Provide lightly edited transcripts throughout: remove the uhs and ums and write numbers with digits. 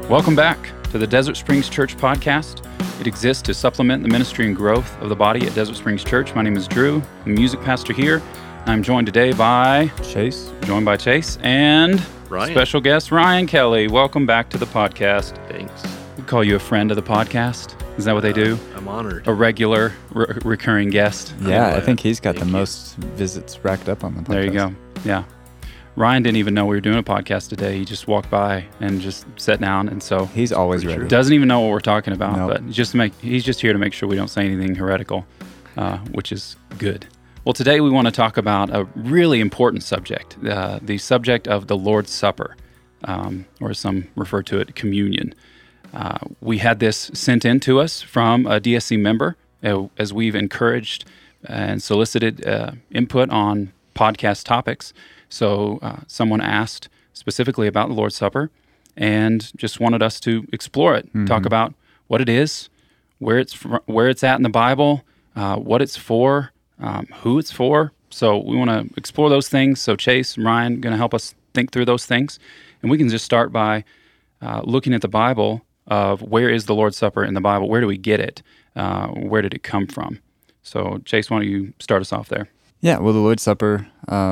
Welcome back to the Desert Springs Church podcast. It exists to supplement the ministry and growth of the body at Desert Springs Church. My name is Drew, I'm music pastor here. I'm joined today by Chase. And Ryan. Special guest Ryan Kelly. Welcome back to the podcast. Thanks. We call you a friend of the podcast. Is that what they do? I'm honored. A regular recurring guest. Yeah, I think he's got Thank the you. most visits racked up on the podcast. There you go. Yeah. Ryan didn't even know we were doing a podcast today. He just walked by and just sat down, and so He's always ready. doesn't even know what we're talking about. Nope. But he's just here to make sure we don't say anything heretical, which is good. Well, today we want to talk about a really important subject, the subject of the Lord's Supper, or as some refer to it, communion. We had this sent in to us from a DSC member as we've encouraged and solicited input on podcast topics. So someone asked specifically about the Lord's Supper and just wanted us to explore it, talk about what it is, where it's at in the Bible, what it's for, who it's for. So we want to explore those things. So Chase and Ryan are going to help us think through those things. And we can just start by looking at the Bible of where is the Lord's Supper in the Bible? Where do we get it? Where did it come from? So Chase, why don't you start us off there? Yeah, well, the Lord's Supper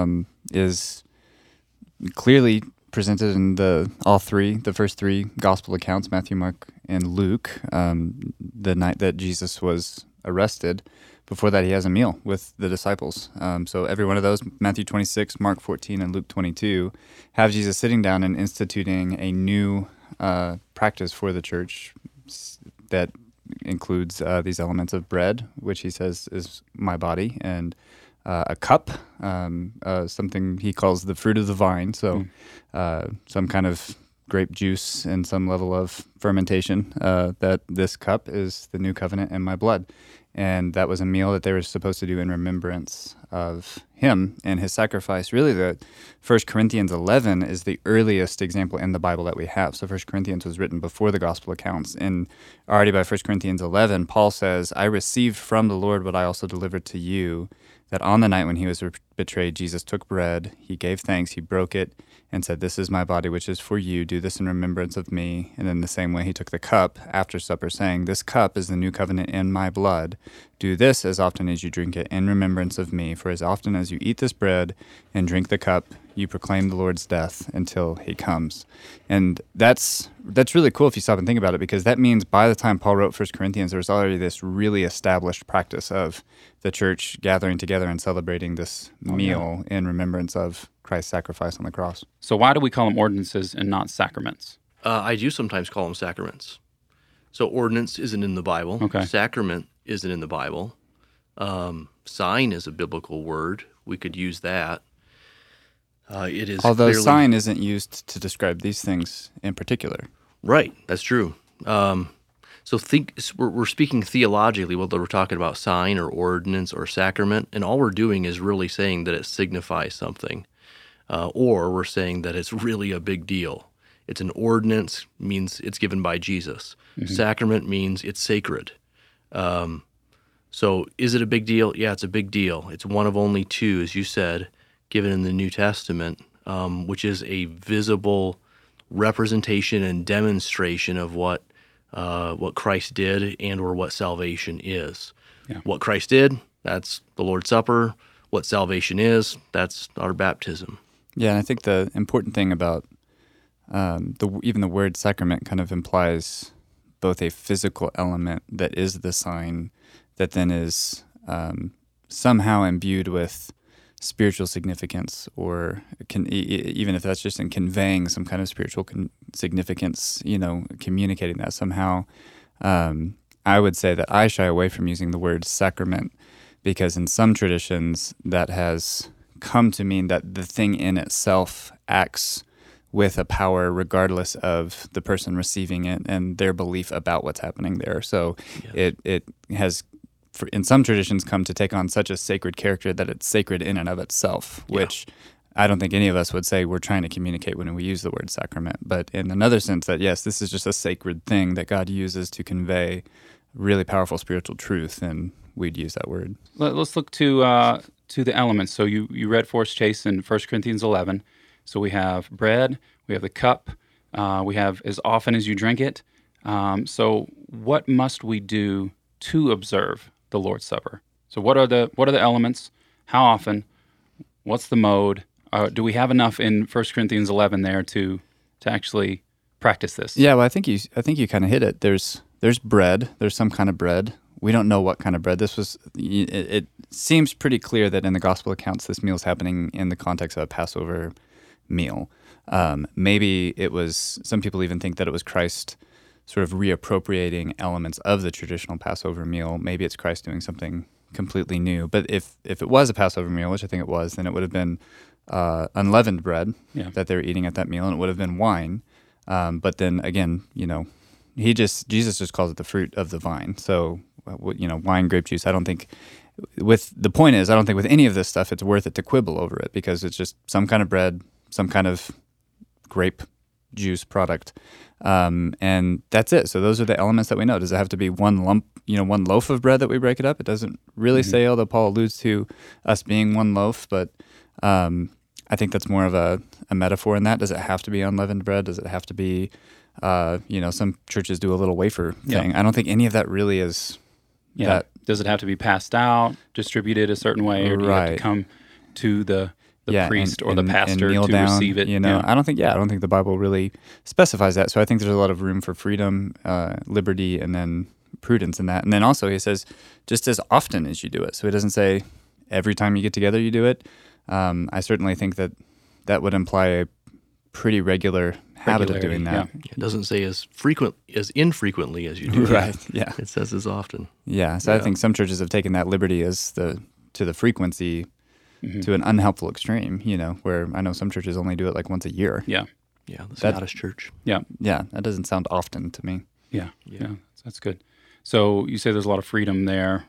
is clearly presented in the first three gospel accounts, Matthew, Mark, and Luke, the night that Jesus was arrested. Before that, he has a meal with the disciples. So every one of those, Matthew 26, Mark 14, and Luke 22, have Jesus sitting down and instituting a new practice for the church that includes these elements of bread, which he says is my body, and a cup, something he calls the fruit of the vine, so some kind of grape juice and some level of fermentation, that this cup is the new covenant in my blood. And that was a meal that they were supposed to do in remembrance of him and his sacrifice. Really, the 1 Corinthians 11 is the earliest example in the Bible that we have. So 1 Corinthians was written before the gospel accounts. And already by 1 Corinthians 11, Paul says, I received from the Lord what I also delivered to you, that on the night when he was betrayed, Jesus took bread, he gave thanks, he broke it, and said, this is my body, which is for you. Do this in remembrance of me. And in the same way, he took the cup after supper, saying, this cup is the new covenant in my blood. Do this as often as you drink it in remembrance of me. For as often as you eat this bread and drink the cup, you proclaim the Lord's death until he comes. And that's really cool if you stop and think about it, because that means by the time Paul wrote 1 Corinthians, there was already this really established practice of the church gathering together and celebrating this meal in remembrance of Christ's sacrifice on the cross. So why do we call them ordinances and not sacraments? I do sometimes call them sacraments. So ordinance isn't in the Bible. Okay. Sacrament isn't in the Bible. Sign is a biblical word. We could use that. It is Although clearly, sign isn't used to describe these things in particular. Right, that's true. So we're speaking theologically, whether we're talking about sign or ordinance or sacrament, and all we're doing is really saying that it signifies something, or we're saying that it's really a big deal. It's an ordinance, means it's given by Jesus. Mm-hmm. Sacrament means it's sacred. So is it a big deal? Yeah, it's a big deal. It's one of only two, as you said, given in the New Testament, which is a visible representation and demonstration of what Christ did and or what salvation is. Yeah. What Christ did, that's the Lord's Supper. What salvation is, that's our baptism. Yeah, and I think the important thing about even the word sacrament kind of implies both a physical element that is the sign that then is somehow imbued with spiritual significance, or even if that's just in conveying some kind of spiritual significance, communicating that somehow. I would say that I shy away from using the word sacrament because in some traditions that has come to mean that the thing in itself acts with a power regardless of the person receiving it and their belief about what's happening there. So it has, in some traditions, come to take on such a sacred character that it's sacred in and of itself, which I don't think any of us would say we're trying to communicate when we use the word sacrament. But in another sense that, yes, this is just a sacred thing that God uses to convey really powerful spiritual truth, and we'd use that word. Let's look to the elements. So you read for us, Chase, in 1 Corinthians 11. So we have bread, we have the cup, We have as often as you drink it. So what must we do to observe the Lord's Supper? So what are the elements? How often? What's the mode? Do we have enough in 1 Corinthians 11 there to actually practice this? Yeah, well, I think you kind of hit it. There's bread. There's some kind of bread. We don't know what kind of bread. It seems pretty clear that in the gospel accounts, this meal is happening in the context of a Passover meal. Maybe it was, some people even think that it was Christ sort of reappropriating elements of the traditional Passover meal. Maybe it's Christ doing something completely new. But if it was a Passover meal, which I think it was, then it would have been unleavened bread that they were eating at that meal, and it would have been wine. But then again, Jesus just calls it the fruit of the vine. So, wine, grape juice. I don't think with any of this stuff, it's worth it to quibble over it, because it's just some kind of bread, some kind of grape juice product. And that's it. So those are the elements that we know. Does it have to be one lump, one loaf of bread that we break it up? It doesn't really say, although Paul alludes to us being one loaf, but I think that's more of a metaphor in that. Does it have to be unleavened bread? Does it have to be, some churches do a little wafer thing. I don't think any of that really is that. Does it have to be passed out, distributed a certain way, or do you have to come to the priest or the pastor and to down, receive it? I don't think the Bible really specifies that. So I think there's a lot of room for freedom, liberty, and then prudence in that. And then also he says, just as often as you do it. So he doesn't say every time you get together you do it. I certainly think that would imply a pretty regular habit of doing that. Yeah. It doesn't say as infrequently as you do. Right. Yeah. It says as often. Yeah. So I think some churches have taken that liberty as to the frequency to an unhelpful extreme, where I know some churches only do it like once a year. Yeah. Yeah. The Scottish church. Yeah. Yeah. That doesn't sound often to me. Yeah. That's good. So you say there's a lot of freedom there.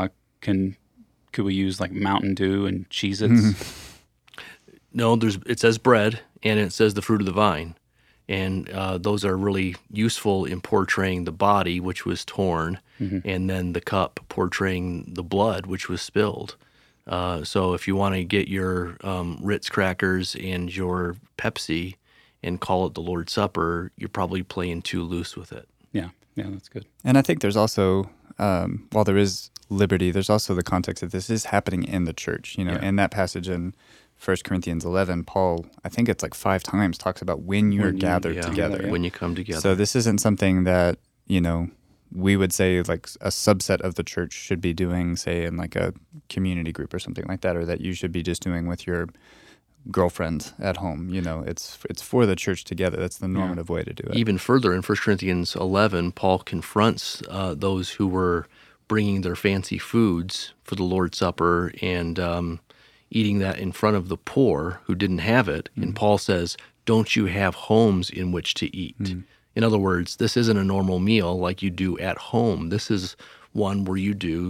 Could we use like Mountain Dew and Cheez-Its? No, it says bread, and it says the fruit of the vine. And those are really useful in portraying the body, which was torn, and then the cup portraying the blood, which was spilled. So if you want to get your Ritz crackers and your Pepsi and call it the Lord's Supper, you're probably playing too loose with it. Yeah, that's good. And I think there's also, while there is liberty, there's also the context that this is happening in the church. In that passage in 1 Corinthians 11, Paul, I think it's like 5 times, talks about when you're gathered together. When you come together. So this isn't something that, we would say like a subset of the church should be doing, say, in like a community group or something like that, or that you should be just doing with your girlfriend at home. It's for the church together. That's the normative way to do it. Even further, in 1 Corinthians 11, Paul confronts those who were bringing their fancy foods for the Lord's Supper and eating that in front of the poor who didn't have it. And Paul says, don't you have homes in which to eat? In other words, this isn't a normal meal like you do at home. This is one where you do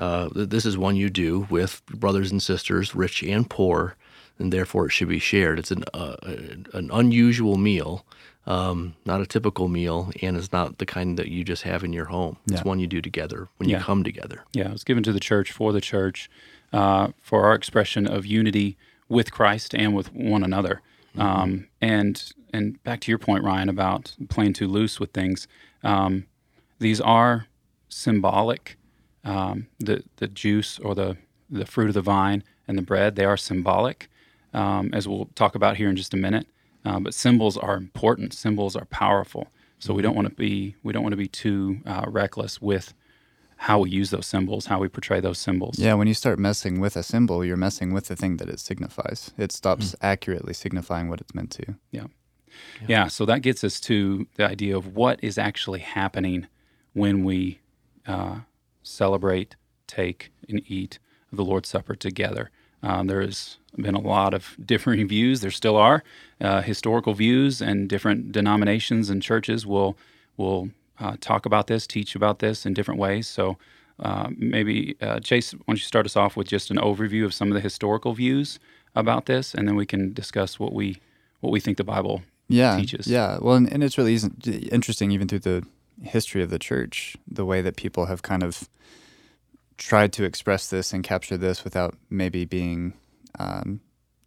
with brothers and sisters, rich and poor, and therefore it should be shared. It's an unusual meal, not a typical meal, and it's not the kind that you just have in your home. It's one you do together when you come together. Yeah, it was given to the church, for the church, for our expression of unity with Christ and with one another. And back to your point, Ryan, about playing too loose with things. These are symbolic. The juice or the fruit of the vine and the bread, they are symbolic, as we'll talk about here in just a minute. But symbols are important. Symbols are powerful. So we don't want to be too reckless with how we use those symbols, how we portray those symbols. Yeah, when you start messing with a symbol, you're messing with the thing that it signifies. It stops accurately signifying what it's meant to. Yeah, so that gets us to the idea of what is actually happening when we celebrate, take, and eat the Lord's Supper together. There has been a lot of differing views. There still are historical views, and different denominations and churches will talk about this, teach about this in different ways. So maybe, Chase, why don't you start us off with just an overview of some of the historical views about this, and then we can discuss what we think the Bible teaches. Yeah, well, and it's really interesting even through the history of the church, the way that people have kind of tried to express this and capture this without maybe being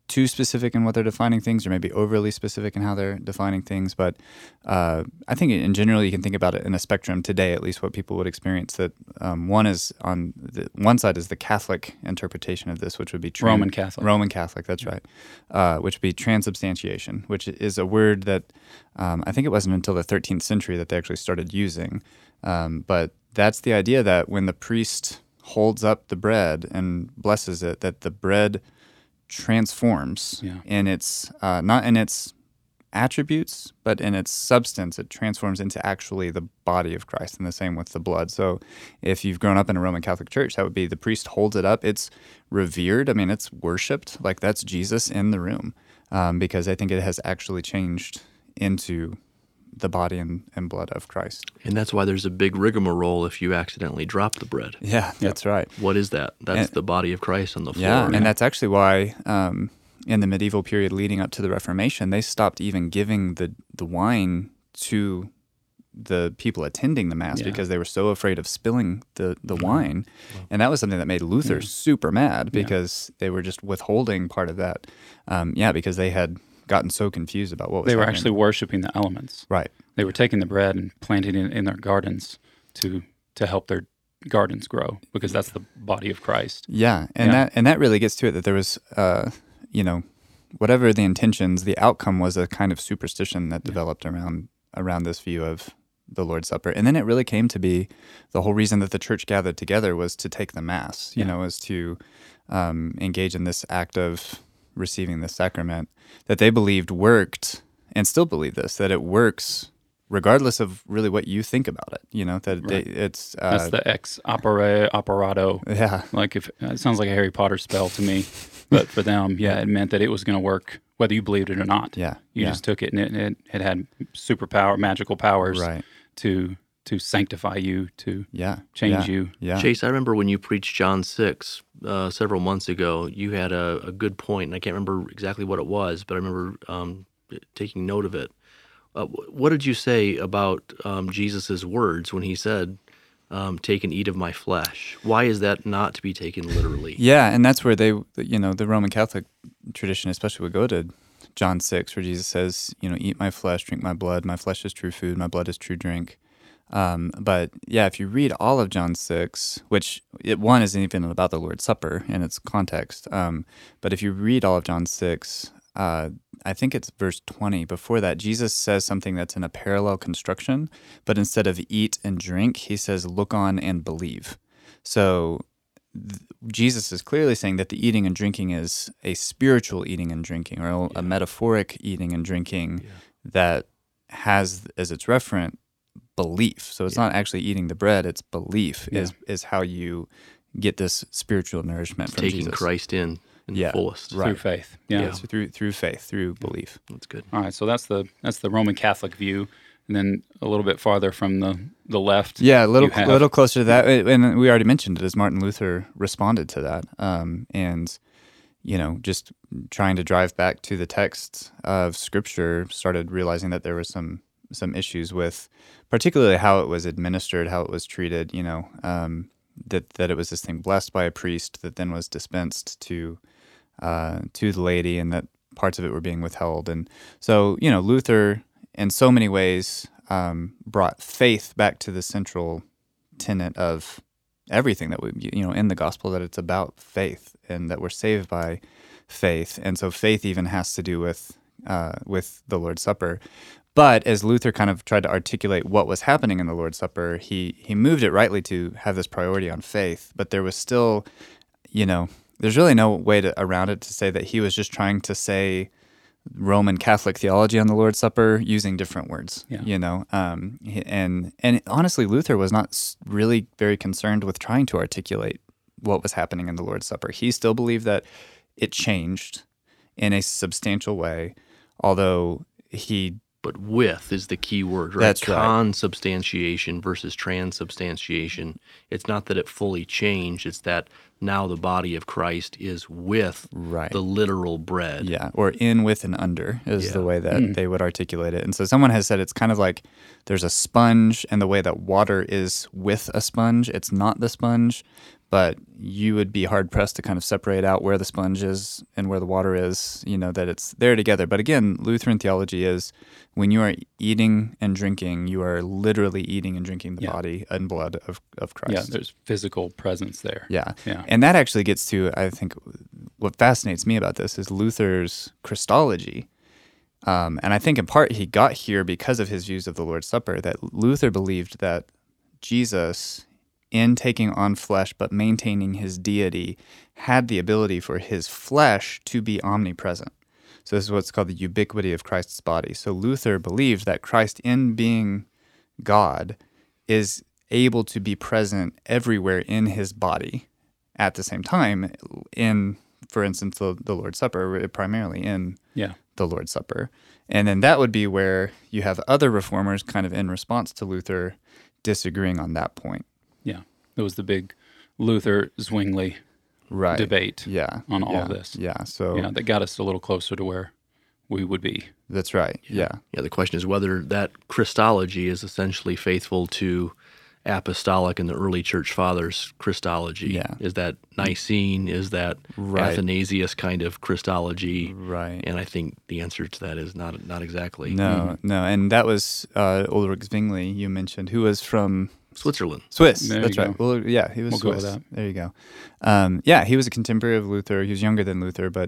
too specific in what they're defining things, or maybe overly specific in how they're defining things. But I think in general, you can think about it in a spectrum today, at least what people would experience. That one is on one side is the Catholic interpretation of this, which would be Roman Catholic. Roman Catholic, that's right. Which would be transubstantiation, which is a word that I think it wasn't until the 13th century that they actually started using. But that's the idea that when the priest holds up the bread and blesses it, that the bread transforms in its not in its attributes, but in its substance. It transforms into actually the body of Christ, and the same with the blood. So if you've grown up in a Roman Catholic church, that would be the priest holds it up. It's revered. I mean, it's worshipped. Like, that's Jesus in the room, because I think it has actually changed into the body and blood of Christ. And that's why there's a big rigmarole if you accidentally drop the bread. Yeah, that's right. What is that? That's the body of Christ on the floor. Yeah, and that's actually why in the medieval period leading up to the Reformation, they stopped even giving the wine to the people attending the Mass because they were so afraid of spilling the wine. Wow. And that was something that made Luther super mad, because they were just withholding part of that. Because they had gotten so confused about what was happening. They were actually worshiping the elements. Right. They were taking the bread and planting it in their gardens to help their gardens grow, because that's the body of Christ. Yeah, and that really gets to it, that there was, whatever the intentions, the outcome was a kind of superstition that developed around this view of the Lord's Supper. And then it really came to be the whole reason that the church gathered together was to take the Mass, was to engage in this act of receiving the sacrament that they believed worked, and still believe this, that it works regardless of really what you think about it. It's that's the ex opere operato. Yeah, like if it sounds like a Harry Potter spell to me, but for them, it meant that it was going to work whether you believed it or not. Yeah, you just took it, and it had magical powers, right, to sanctify you, to change you. Yeah. Chase, I remember when you preached John 6 several months ago, you had a good point, and I can't remember exactly what it was, but I remember taking note of it. What did you say about Jesus' words when he said, take and eat of my flesh? Why is that not to be taken literally? Yeah, and that's where the Roman Catholic tradition especially would go to John 6, where Jesus says, eat my flesh, drink my blood. My flesh is true food, my blood is true drink. But if you read all of John 6, which one isn't even about the Lord's Supper in its context, but if you read all of John 6, I think it's verse 20. Before that, Jesus says something that's in a parallel construction, but instead of eat and drink, he says look on and believe. So Jesus is clearly saying that the eating and drinking is a spiritual eating and drinking, or a metaphoric eating and drinking that has as its referent belief. So it's not actually eating the bread, it's belief is how you get this spiritual nourishment from taking Jesus. Christ in the fullest. Right. Through faith. So through faith, through belief. That's good. All right, so that's the Roman Catholic view. And then a little bit farther from the left. Yeah, a little closer to that. And we already mentioned it, as Martin Luther responded to that. And just trying to drive back to the text of Scripture, started realizing that there was some issues with particularly how it was administered, how it was treated, that it was this thing blessed by a priest that then was dispensed to the laity, and that parts of it were being withheld. And so, Luther, in so many ways, brought faith back to the central tenet of everything that we, in the gospel, that it's about faith and that we're saved by faith. And so faith even has to do with the Lord's Supper. But as Luther kind of tried to articulate what was happening in the Lord's Supper, he moved it rightly to have this priority on faith. But there was still, there's really no way around it to say that he was just trying to say Roman Catholic theology on the Lord's Supper using different words. And honestly, Luther was not really very concerned with trying to articulate what was happening in the Lord's Supper. He still believed that it changed in a substantial way, although But with is the key word, right? That's right. Consubstantiation versus transubstantiation. It's not that it fully changed, it's that now the body of Christ is with Right. the literal bread. Yeah, or in, with, and under is the Yeah. way that they would articulate it. And so someone has said it's kind of like there's a sponge, and the way that water is with a sponge, it's not the sponge, but you would be hard-pressed to kind of separate out where the sponge is and where the water is, that it's there together. But again, Lutheran theology is when you are eating and drinking, you are literally eating and drinking the Yeah. body and blood of Christ. Yeah, there's physical presence there. Yeah. Yeah. And that actually gets to, I think, what fascinates me about this is Luther's Christology. And I think in part he got here because of his views of the Lord's Supper, that Luther believed that Jesus, in taking on flesh but maintaining his deity, had the ability for his flesh to be omnipresent. So this is what's called the ubiquity of Christ's body. So Luther believed that Christ, in being God, is able to be present everywhere in his body at the same time in, for instance, the Lord's Supper, primarily in Yeah. the Lord's Supper. And then that would be where you have other reformers kind of in response to Luther disagreeing on that point. Yeah. It was the big Luther Zwingli Right. debate Yeah. on all yeah. of this. Yeah. So Yeah, that got us a little closer to where we would be. that's right. Yeah. Yeah, the question is whether that Christology is essentially faithful to apostolic and the early church fathers' Christology. Yeah. Is that Nicene? Is that Right. Athanasius kind of Christology? Right. And I think the answer to that is not exactly. No, no. And that was Ulrich Zwingli, you mentioned, who was from Switzerland. Swiss. There That's you right. go. Well, yeah, he was We'll go Swiss. with that. There you go. Yeah, he was a contemporary of Luther. He was younger than Luther, but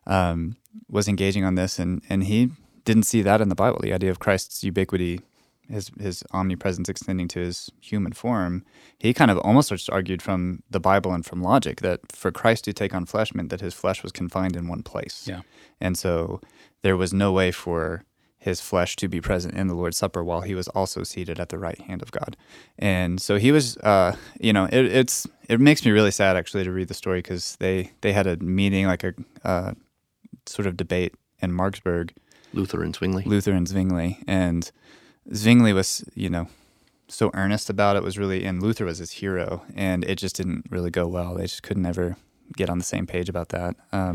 was engaging on this, and he didn't see that in the Bible. The idea of Christ's ubiquity, his omnipresence extending to his human form. He kind of almost just argued from the Bible and from logic that for Christ to take on flesh meant that his flesh was confined in one place. Yeah. And so there was no way for his flesh to be present in the Lord's Supper while he was also seated at the right hand of God. And so he was, it makes me really sad actually to read the story because they had a meeting, like a sort of debate in Marksburg, Luther and Zwingli. Luther and Zwingli. And Zwingli was, so earnest about it, and Luther was his hero, and it just didn't really go well. They just couldn't ever get on the same page about that.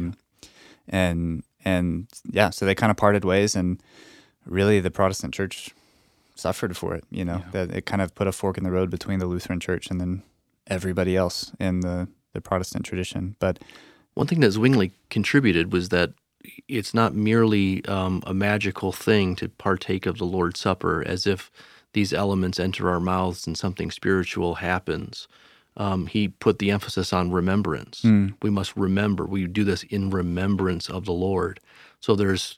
So they kind of parted ways, and really the Protestant church suffered for it, that it kind of put a fork in the road between the Lutheran church and then everybody else in the Protestant tradition. But one thing that Zwingli contributed was that it's not merely a magical thing to partake of the Lord's Supper as if these elements enter our mouths and something spiritual happens. He put the emphasis on remembrance. We must remember. We do this in remembrance of the Lord. So there's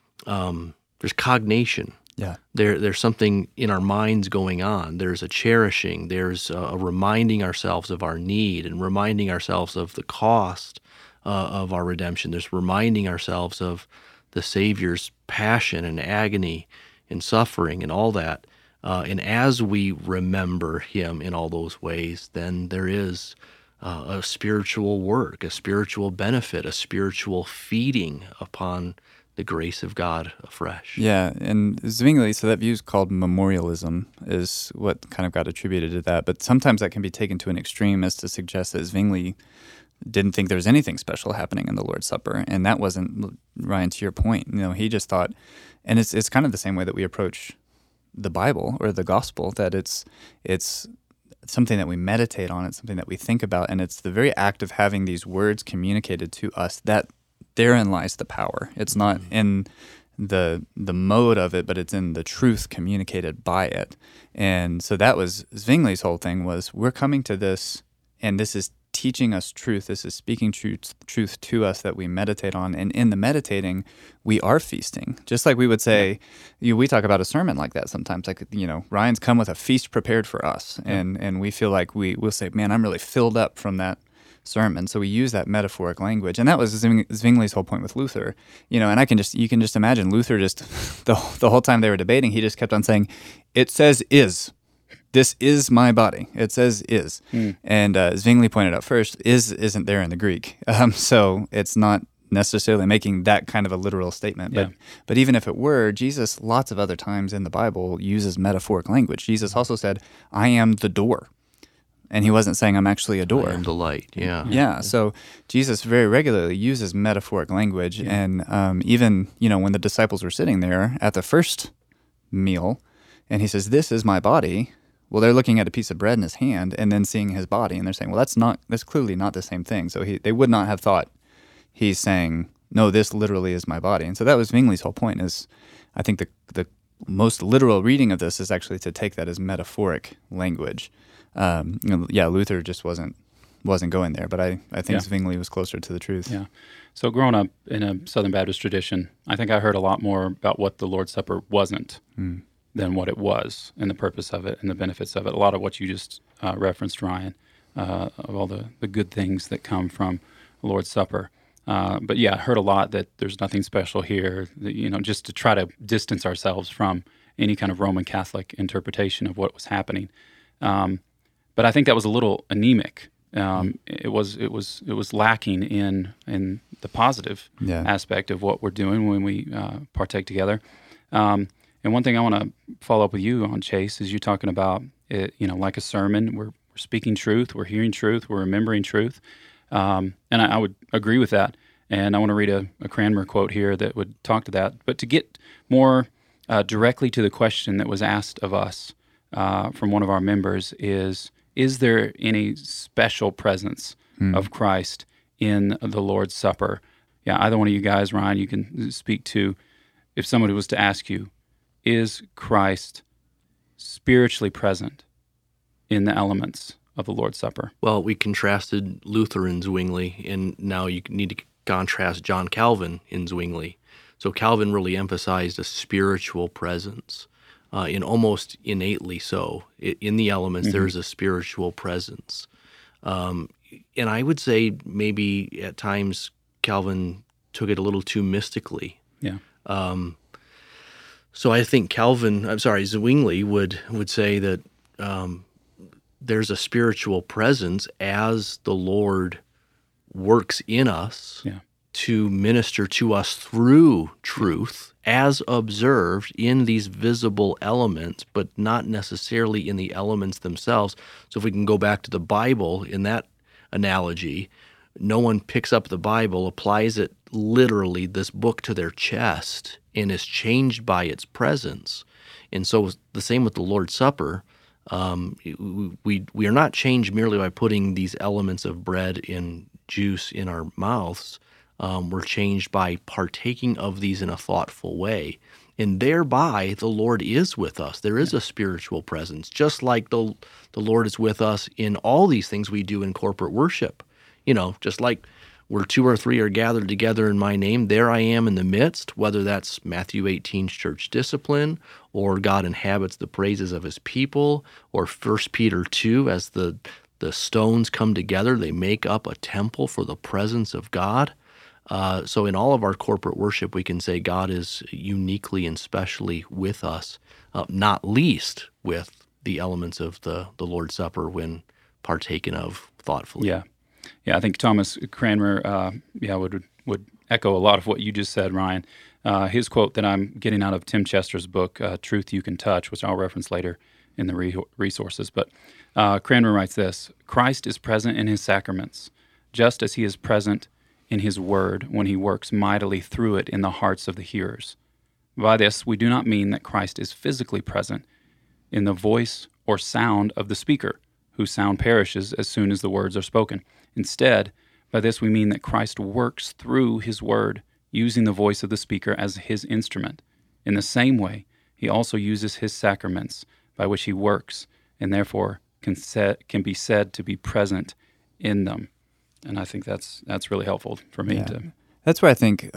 cognation. yeah, There's something in our minds going on. There's a cherishing. There's a reminding ourselves of our need and reminding ourselves of the cost of our redemption. There's reminding ourselves of the Savior's passion and agony and suffering and all that. And as we remember him in all those ways, then there is a spiritual work, a spiritual benefit, a spiritual feeding upon the grace of God afresh. yeah. And Zwingli, so that view is called memorialism, is what kind of got attributed to that. But sometimes that can be taken to an extreme as to suggest that Zwingli didn't think there was anything special happening in the Lord's Supper. And that wasn't, Ryan, to your point. He just thought, and it's kind of the same way that we approach the Bible or the gospel, that it's something that we meditate on, it's something that we think about, and it's the very act of having these words communicated to us that therein lies the power. It's not in the mode of it, but it's in the truth communicated by it. And so that was Zwingli's whole thing, was we're coming to this, and this is teaching us truth. This is speaking truth to us that we meditate on. And in the meditating, we are feasting. Just like we would say, we talk about a sermon like that sometimes. Like, Ryan's come with a feast prepared for us. And we feel like we'll say, man, I'm really filled up from that sermon. So we use that metaphoric language. And that was Zwingli's whole point with Luther. And you can just imagine Luther just, the whole time they were debating, he just kept on saying, it says is. This is my body. It says is. And Zwingli pointed out first, isn't there in the Greek. So it's not necessarily making that kind of a literal statement. Yeah. But even if it were, Jesus, lots of other times in the Bible, uses metaphoric language. Jesus also said, I am the door. and he wasn't saying, I'm actually a door. I am the light. Yeah. Yeah. So Jesus very regularly uses metaphoric language. Yeah. And even, when the disciples were sitting there at the first meal, and he says, this is my body. Well, they're looking at a piece of bread in his hand and then seeing his body. And they're saying, well, that's clearly not the same thing. So they would not have thought he's saying, no, this literally is my body. And so that was Zwingli's whole point is, I think the most literal reading of this is actually to take that as metaphoric language. Luther just wasn't going there, but I think Zwingli was closer to the truth. Yeah. So growing up in a Southern Baptist tradition, I think I heard a lot more about what the Lord's Supper wasn't than what it was, and the purpose of it and the benefits of it. A lot of what you just referenced, Ryan, of all the good things that come from the Lord's Supper. But I heard a lot that there's nothing special here, just to try to distance ourselves from any kind of Roman Catholic interpretation of what was happening. But I think that was a little anemic. It was lacking in the positive aspect of what we're doing when we partake together. And one thing I want to follow up with you on, Chase, is you talking about it, like a sermon. We're speaking truth, we're hearing truth, we're remembering truth. And I would agree with that. And I want to read a Cranmer quote here that would talk to that. But to get more directly to the question that was asked of us from one of our members is there any special presence of Christ in the Lord's Supper? Yeah, either one of you guys, Ryan, you can speak to, if somebody was to ask you, is Christ spiritually present in the elements of the Lord's Supper? Well, we contrasted Luther in Zwingli, and now you need to contrast John Calvin in Zwingli. So Calvin really emphasized a spiritual presence, in almost innately so. In the elements, there's a spiritual presence. And I would say maybe at times Calvin took it a little too mystically. Yeah. So I think Zwingli would say that there's a spiritual presence as the Lord works in us to minister to us through truth as observed in these visible elements, but not necessarily in the elements themselves. So if we can go back to the Bible in that analogy, no one picks up the Bible, applies it literally, this book, to their chest and is changed by its presence. And so the same with the Lord's Supper. We are not changed merely by putting these elements of bread and juice in our mouths. We're changed by partaking of these in a thoughtful way. And thereby, the Lord is with us. There is a spiritual presence, just like the Lord is with us in all these things we do in corporate worship. Just like where 2 or 3 are gathered together in my name, there I am in the midst, whether that's Matthew 18's church discipline, or God inhabits the praises of his people, or 1 Peter 2, as the stones come together, they make up a temple for the presence of God. So in all of our corporate worship, we can say God is uniquely and specially with us, not least with the elements of the Lord's Supper when partaken of thoughtfully. Yeah, I think Thomas Cranmer, would echo a lot of what you just said, Ryan. His quote that I'm getting out of Tim Chester's book, Truth You Can Touch, which I'll reference later in the resources. But Cranmer writes this: Christ is present in his sacraments, just as he is present in his word when he works mightily through it in the hearts of the hearers. By this, we do not mean that Christ is physically present in the voice or sound of the speaker, whose sound perishes as soon as the words are spoken. Instead, by this we mean that Christ works through his word, using the voice of the speaker as his instrument. In the same way, he also uses his sacraments by which he works, and therefore can be said to be present in them. And I think that's really helpful for me to. That's why I think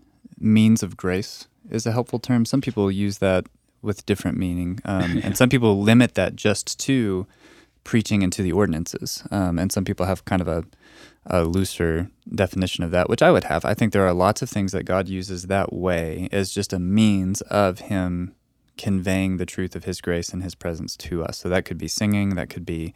means of grace is a helpful term. Some people use that with different meaning, and some people limit that just to preaching into the ordinances, and some people have kind of a looser definition of that, which I would have. I think there are lots of things that God uses that way as just a means of him conveying the truth of his grace and his presence to us. So that could be singing, that could be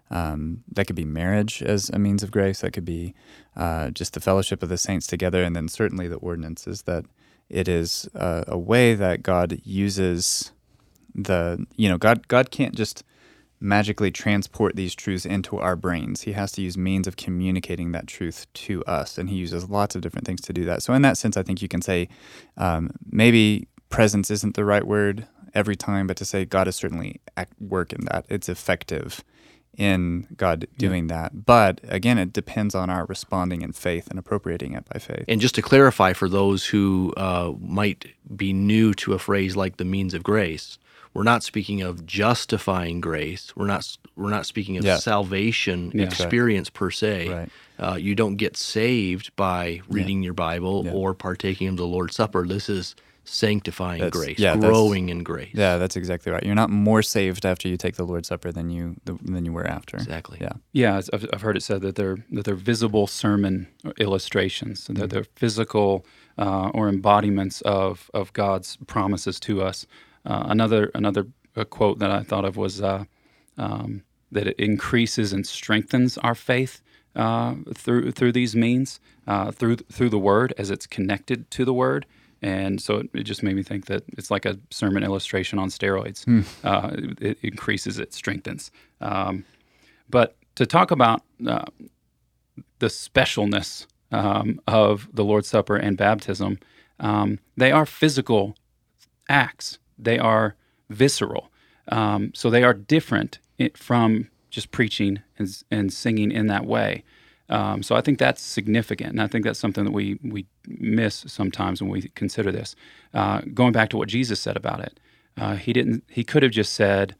marriage as a means of grace, that could be just the fellowship of the saints together, and then certainly the ordinances, that it is a way that God uses God can't just magically transport these truths into our brains. He has to use means of communicating that truth to us, and he uses lots of different things to do that. So in that sense, I think you can say maybe presence isn't the right word every time, but to say God is certainly at work in that. It's effective in God doing that. But again, it depends on our responding in faith and appropriating it by faith. And just to clarify for those who might be new to a phrase like the means of grace, we're not speaking of justifying grace. We're not speaking of salvation experience per se. Right. You don't get saved by reading your Bible or partaking of the Lord's Supper. This is sanctifying grace, growing in grace. Yeah, that's exactly right. You're not more saved after you take the Lord's Supper than you were after. Exactly. Yeah. I've heard it said that they're visible sermon illustrations, that they're physical or embodiments of God's promises to us. Another quote that I thought of was that it increases and strengthens our faith through these means, through the Word as it's connected to the Word. And so it just made me think that it's like a sermon illustration on steroids. It increases, it strengthens. But to talk about the specialness of the Lord's Supper and baptism, they are physical acts. They are visceral. So they are different from just preaching and singing in that way. So I think that's significant, and I think that's something that we miss sometimes when we consider this. Going back to what Jesus said about it, he could have just said,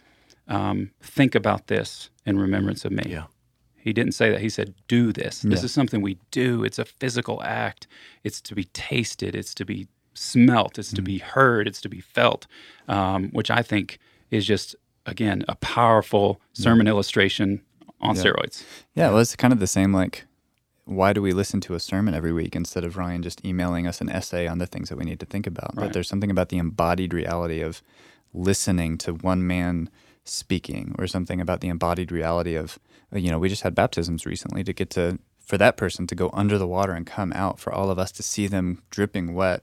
think about this in remembrance of me. Yeah. He didn't say that. He said, do this. This is something we do. It's a physical act. It's to be tasted. It's to be smelt. It's to be heard. It's to be felt, which I think is just, again, a powerful sermon illustration on steroids. Yeah, well, it's kind of the same, like, why do we listen to a sermon every week instead of Ryan just emailing us an essay on the things that we need to think about? Right. But there's something about the embodied reality of listening to one man speaking, or something about the embodied reality of, we just had baptisms recently, for that person to go under the water and come out, for all of us to see them dripping wet.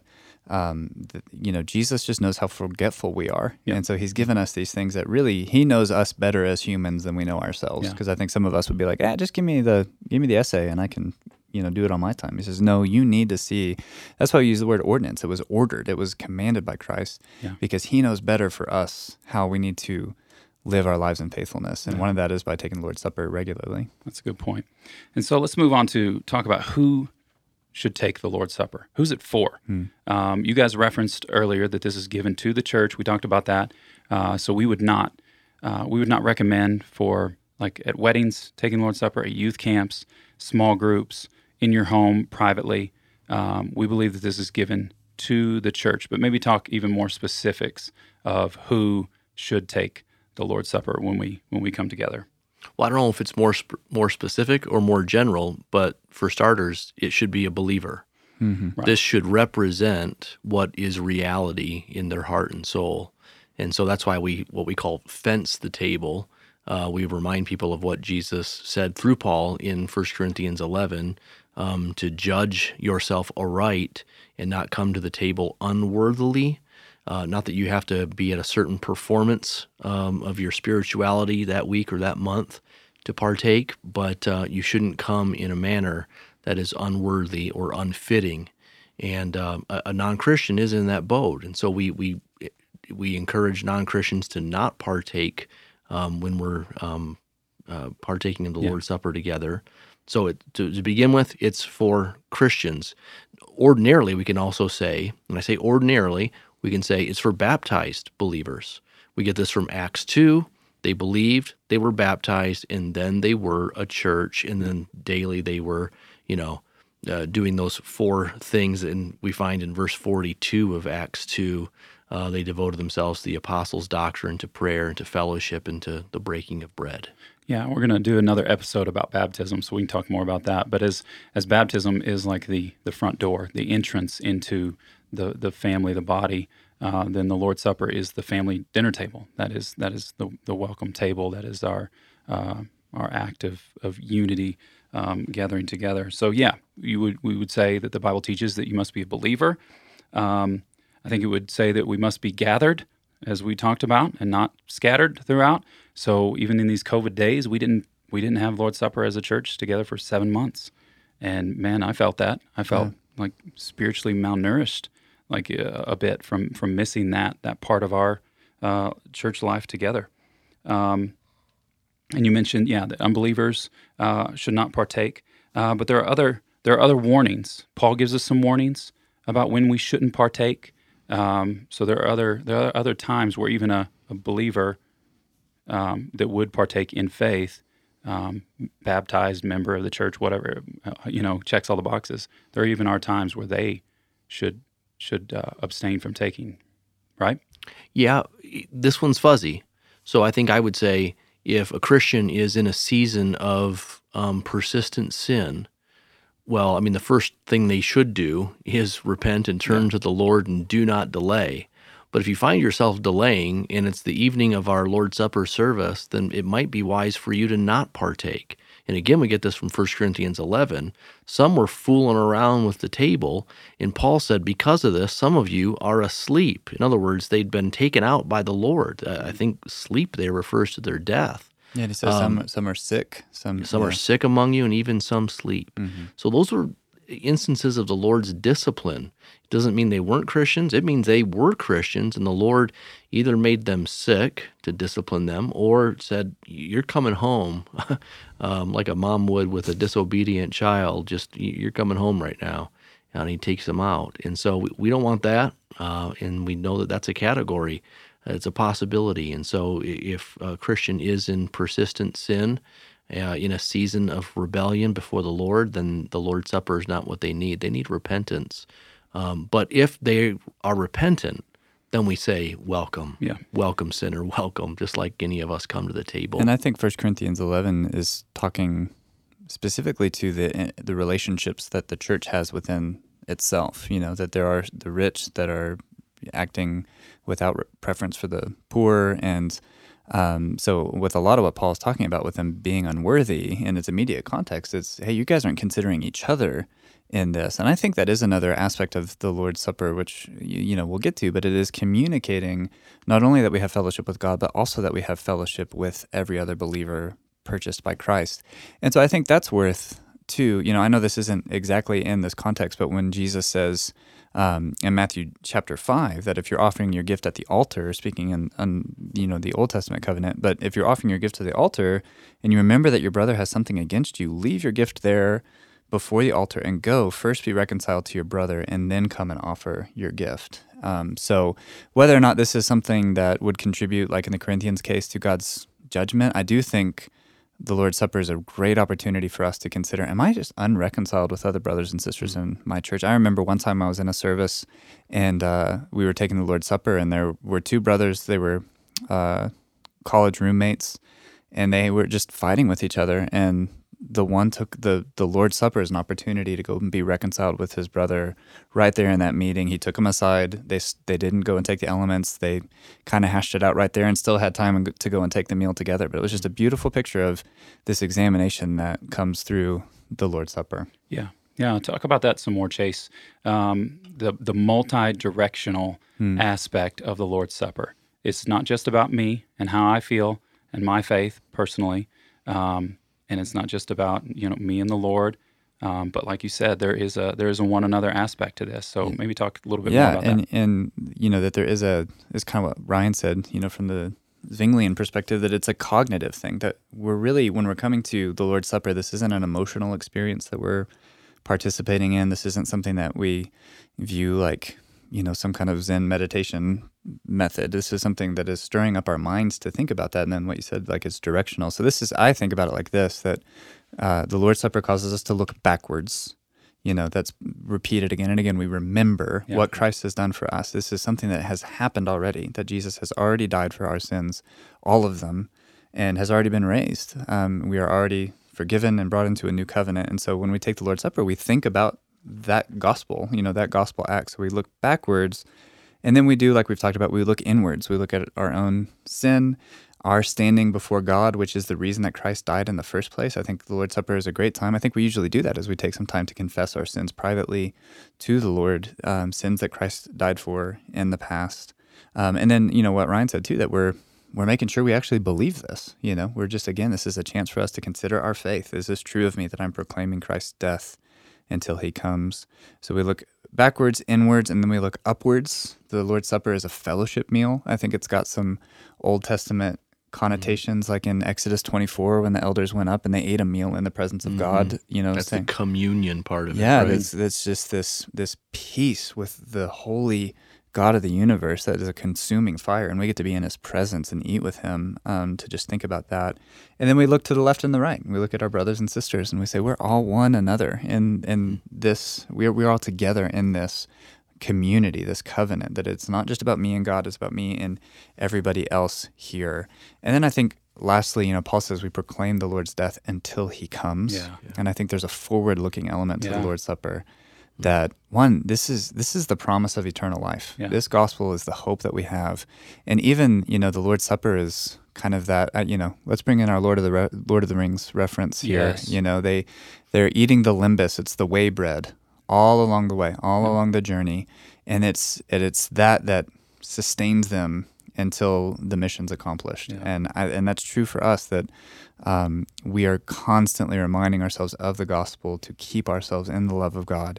Jesus just knows how forgetful we are. Yeah. And so he's given us these things that really, he knows us better as humans than we know ourselves. Because I think some of us would be like, just give me the essay and I can, do it on my time. He says, no, you need to see. That's why we use the word ordinance. It was ordered. It was commanded by Christ because he knows better for us how we need to live our lives in faithfulness. And one of that is by taking the Lord's Supper regularly. That's a good point. And so let's move on to talk about who should take the Lord's Supper. Who's it for? You guys referenced earlier that this is given to the church. We talked about that. So we would not recommend for, like, at weddings, taking the Lord's Supper, at youth camps, small groups, in your home, privately. We believe that this is given to the church, but maybe talk even more specifics of who should take the Lord's Supper when we come together. Well, I don't know if it's more specific or more general, but for starters, it should be a believer. Right. This should represent what is reality in their heart and soul. And so that's why what we call fence the table. We remind people of what Jesus said through Paul in 1 Corinthians 11, to judge yourself aright and not come to the table unworthily. Not that you have to be at a certain performance of your spirituality that week or that month to partake, but you shouldn't come in a manner that is unworthy or unfitting. And a non-Christian is in that boat, and so we encourage non-Christians to not partake when we're partaking of the Lord's Supper together. So to begin with, it's for Christians. Ordinarily, we can also say, and I say ordinarily, we can say it's for baptized believers. We get this from Acts 2. They believed, they were baptized, and then they were a church, and then daily they were, doing those four things. And we find in verse 42 of Acts 2, they devoted themselves to the apostles' doctrine, to prayer, and to fellowship, and to the breaking of bread. Yeah, we're going to do another episode about baptism, so we can talk more about that. But as baptism is like the front door, the entrance into the family, the body, then the Lord's Supper is the family dinner table. That is the welcome table. That is our act of unity, gathering together. So we would say that the Bible teaches that you must be a believer. I think it would say that we must be gathered as we talked about, and not scattered throughout. So even in these COVID days, we didn't have Lord's Supper as a church together for 7 months. And man, I felt that. I felt like spiritually malnourished, like a bit from missing that part of our church life together. And you mentioned, that unbelievers should not partake, but there are other warnings. Paul gives us some warnings about when we shouldn't partake. So there are other times where even a believer that would partake in faith, baptized member of the church, whatever, checks all the boxes. There even are times where they should abstain from taking, right? Yeah, this one's fuzzy. So I think I would say if a Christian is in a season of persistent sin, well, I mean, the first thing they should do is repent and turn to the Lord and do not delay. But if you find yourself delaying and it's the evening of our Lord's Supper service, then it might be wise for you to not partake. And again, we get this from 1 Corinthians 11. Some were fooling around with the table, and Paul said, because of this, some of you are asleep. In other words, they'd been taken out by the Lord. I think sleep there refers to their death. Yeah, he says some are sick. Some are sick among you, and even some sleep. Mm-hmm. So those were instances of the Lord's discipline. It doesn't mean they weren't Christians. It means they were Christians, and the Lord either made them sick to discipline them or said, you're coming home, like a mom would with a disobedient child, just you're coming home right now, and he takes them out. And so we don't want that, and we know that that's a category. It's a possibility. And so if a Christian is in persistent sin, in a season of rebellion before the Lord, then the Lord's Supper is not what they need. They need repentance. But if they are repentant, then we say, welcome. Yeah. Welcome, sinner, welcome, just like any of us come to the table. And I think 1 Corinthians 11 is talking specifically to the relationships that the church has within itself, that there are the rich that are acting without preference for the poor, and so with a lot of what Paul's talking about with them being unworthy in its immediate context, it's, hey, you guys aren't considering each other in this. And I think that is another aspect of the Lord's Supper, which, we'll get to, but it is communicating not only that we have fellowship with God, but also that we have fellowship with every other believer purchased by Christ. And so I think that's worth, too, I know this isn't exactly in this context, but when Jesus says in Matthew chapter 5 that if you're offering your gift at the altar, speaking in the Old Testament covenant, but if you're offering your gift to the altar and you remember that your brother has something against you, leave your gift there before the altar and go first be reconciled to your brother and then come and offer your gift. So whether or not this is something that would contribute, like in the Corinthians case, to God's judgment, I do think the Lord's Supper is a great opportunity for us to consider, am I just unreconciled with other brothers and sisters in my church? I remember one time I was in a service and we were taking the Lord's Supper, and there were two brothers. They were college roommates, and they were just fighting with each other. And the one took the Lord's Supper as an opportunity to go and be reconciled with his brother right there in that meeting. He took him aside. They didn't go and take the elements. They kind of hashed it out right there and still had time to go and take the meal together. But it was just a beautiful picture of this examination that comes through the Lord's Supper. Yeah. Yeah, talk about that some more, Chase. The multi-directional aspect of the Lord's Supper. It's not just about me and how I feel and my faith personally, and it's not just about me and the Lord, but like you said, there is a one another aspect to this. So maybe talk a little bit more about that. And that there is is kind of what Ryan said, from the Zwinglian perspective, that it's a cognitive thing, that we're really, when we're coming to the Lord's Supper, this isn't an emotional experience that we're participating in. This isn't something that we view like some kind of Zen meditation method. This is something that is stirring up our minds to think about that. And then what you said, like, it's directional. So I think about it like this, that the Lord's Supper causes us to look backwards. That's repeated again and again. We remember what Christ has done for us. This is something that has happened already, that Jesus has already died for our sins, all of them, and has already been raised. We are already forgiven and brought into a new covenant. And so when we take the Lord's Supper, we think about that gospel, that gospel act. So we look backwards, and then we do, like we've talked about, we look inwards. We look at our own sin, our standing before God, which is the reason that Christ died in the first place. I think the Lord's Supper is a great time. I think we usually do that as we take some time to confess our sins privately to the Lord, sins that Christ died for in the past. And then, what Ryan said too, that we're making sure we actually believe this. We're just, again, this is a chance for us to consider our faith. Is this true of me that I'm proclaiming Christ's death until he comes? So we look backwards, inwards, and then we look upwards. The Lord's Supper is a fellowship meal. I think it's got some Old Testament connotations, like in Exodus 24, when the elders went up and they ate a meal in the presence of God. That's the communion part of it. Yeah, right? that's just this peace with the holy God of the universe that is a consuming fire, and we get to be in his presence and eat with him, to just think about that. And then we look to the left and the right, and we look at our brothers and sisters, and we say, we're all one another in this, we're all together in this community, this covenant, that it's not just about me and God, it's about me and everybody else here. And then I think lastly, Paul says we proclaim the Lord's death until he comes. Yeah. And I think there's a forward-looking element to the Lord's Supper. That one, this is the promise of eternal life. Yeah. This gospel is the hope that we have, and even the Lord's Supper is kind of that. Let's bring in our Lord of the Rings reference here. Yes. They're eating the limbus. It's the way bread all along the way, all along the journey, and it's that sustains them until the mission's accomplished. Yeah. And that's true for us, that we are constantly reminding ourselves of the gospel to keep ourselves in the love of God,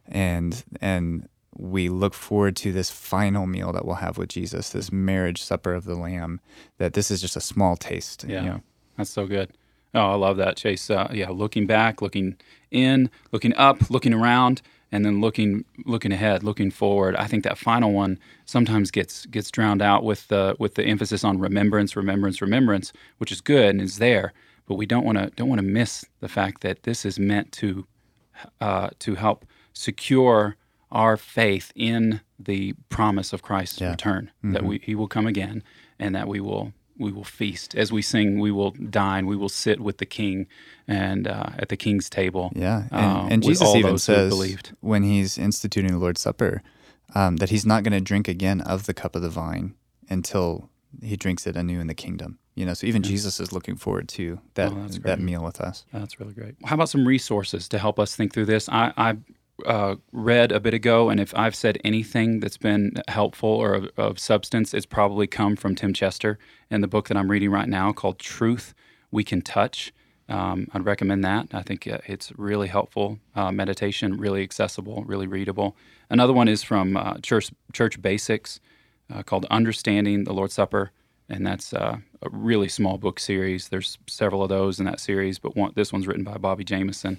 and we look forward to this final meal that we'll have with Jesus, this marriage supper of the Lamb, that this is just a small taste. Yeah, that's so good. Oh, I love that, Chase. Looking back, looking in, looking up, looking around, and then looking ahead, looking forward. I think that final one sometimes gets drowned out with the emphasis on remembrance, which is good and is there, but we don't want to miss the fact that this is meant to help secure our faith in the promise of Christ's return, that he will come again, and that we will feast. As we sing, we will dine, we will sit with the King and at the King's table. Yeah, and Jesus even says when he's instituting the Lord's Supper that he's not going to drink again of the cup of the vine until he drinks it anew in the kingdom. So even Jesus is looking forward to that meal with us. That's really great. How about some resources to help us think through this? I read a bit ago, and if I've said anything that's been helpful or of substance, it's probably come from Tim Chester in the book that I'm reading right now called Truth We Can Touch. I'd recommend that. I think it's really helpful meditation, really accessible, really readable. Another one is from Church Basics called Understanding the Lord's Supper, and that's a really small book series. There's several of those in that series, but this one's written by Bobby Jamieson.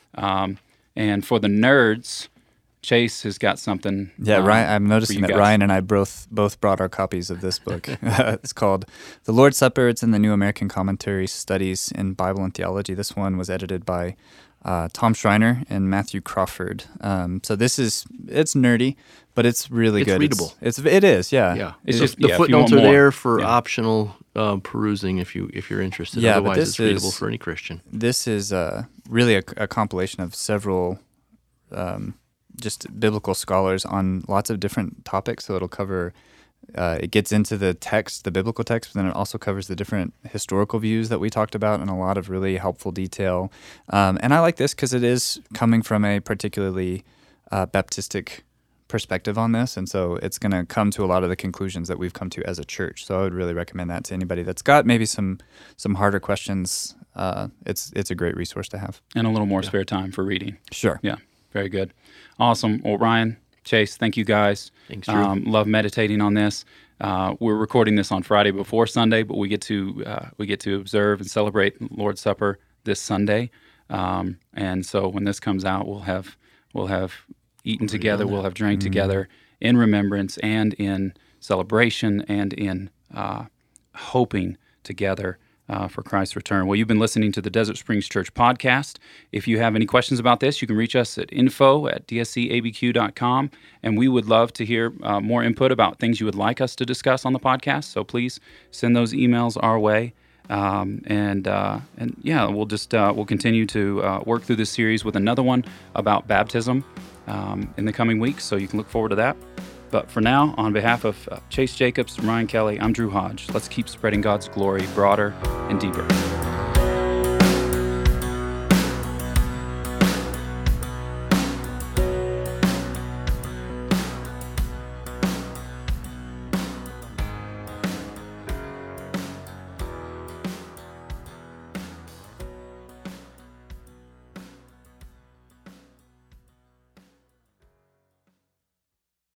And for the nerds, Chase has got something. Yeah, Ryan, I'm noticing that guys. Ryan and I both brought our copies of this book. It's called The Lord's Supper. It's in the New American Commentary, Studies in Bible and Theology. This one was edited by Tom Schreiner and Matthew Crawford. So it's nerdy, but it's really good. Readable. It is, yeah. Yeah. It's just the if footnotes you are want there more. for optional perusing if you're interested. Yeah, but Otherwise, this it's readable is- for any Christian. This is really a compilation of several just biblical scholars on lots of different topics. So it'll cover, it gets into the text, the biblical text, but then it also covers the different historical views that we talked about in a lot of really helpful detail. And I like this because it is coming from a particularly Baptistic perspective on this, and so it's going to come to a lot of the conclusions that we've come to as a church. So I would really recommend that to anybody that's got maybe some harder questions. It's a great resource to have. And a little more spare time for reading. Sure. Yeah, very good. Awesome. Well, Ryan, Chase, thank you guys. Thanks, Drew. Love meditating on this. We're recording this on Friday before Sunday, but we get to observe and celebrate Lord's Supper this Sunday. And so when this comes out, we'll have eaten together, we'll have drank together in remembrance and in celebration and in hoping together for Christ's return. Well, you've been listening to the Desert Springs Church podcast. If you have any questions about this, you can reach us at info@dscabq.com, and we would love to hear more input about things you would like us to discuss on the podcast. So please send those emails our way. We'll continue to work through this series with another one about baptism in the coming weeks, so you can look forward to that. But for now, on behalf of Chase Jacobs and Ryan Kelly, I'm Drew Hodge. Let's keep spreading God's glory broader and deeper.